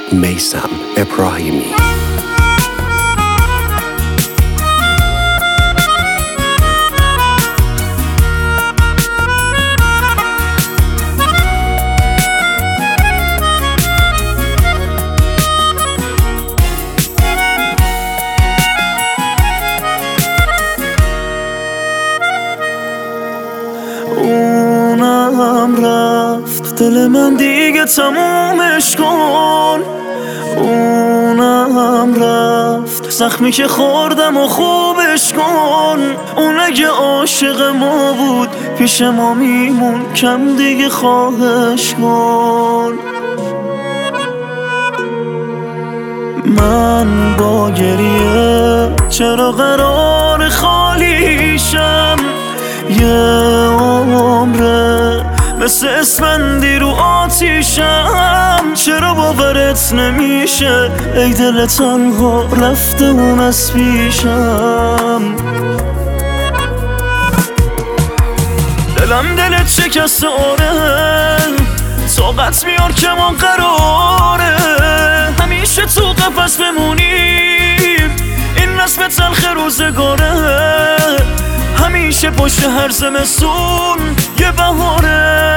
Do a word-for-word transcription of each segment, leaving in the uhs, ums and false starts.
میثم ابراهیمی. اونم رفت، دل من دیگه تمومش کن. اونم رفت، زخمی که خوردم و خوبش کن. اون اگه عاشق ما بود پیش ما میمون، کم دیگه خواهش کن. من با گریه چرا قرار خالیشم؟ یه عمره مثل اسفندی رو آتیشم. چرا باورت نمیشه ای دل تنها رفته اون از پیشم؟ دلم دلت شکسته آره، طاقت میار که ما قراره همیشه تو قفس بمونیم. این رسم تلخ روزگاره، همیشه پشت هر زمستون یه بهاره.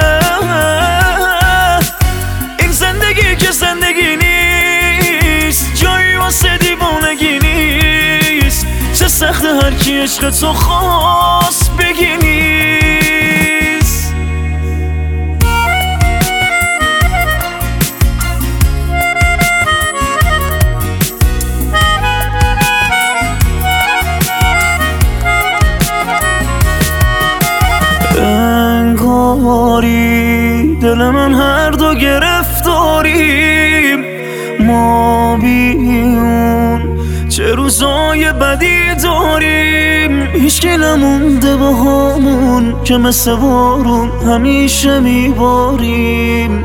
این زندگی که زندگی نیست، جایی واسه دیوانگی نیست. چه سخت هر کی عشق تو خواست بگی نیست. انگاری دل من هر دو گرفتاریم، ما بیون چه روزای بدی داریم. هیچکی نمونده با همون که مثل بارون همیشه میباریم.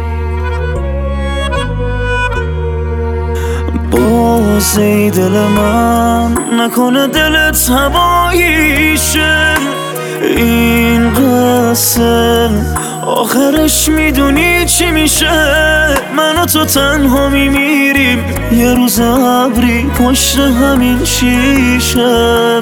باز ای دل من نکنه دلت هوایی شه. این قصه آخرش میدونی چی میشه؟ من و تو تنها میمیریم، یه روز ابری پشت همین شیشه.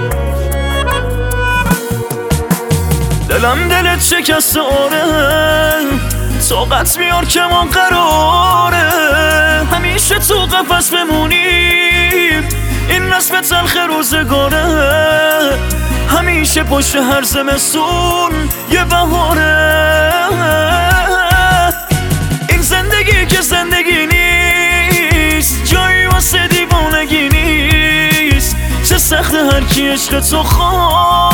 دلم دلت شکسته آره، طاقت میار که ما قراره همیشه تو قفس بمونیم. این رسم تلخ روزگاره، همیشه پشت هر زمستون یه بهاره. این زندگی که زندگی نیست، جایی واسه دیوانگی نیست. چه سخت هر کی عشق تو خواه